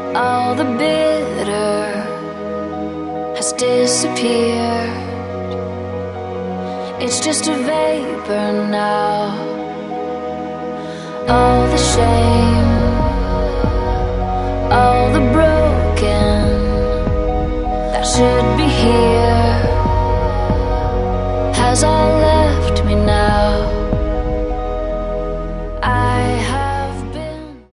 All the bitter has disappeared. It's just a vapor now. All the shame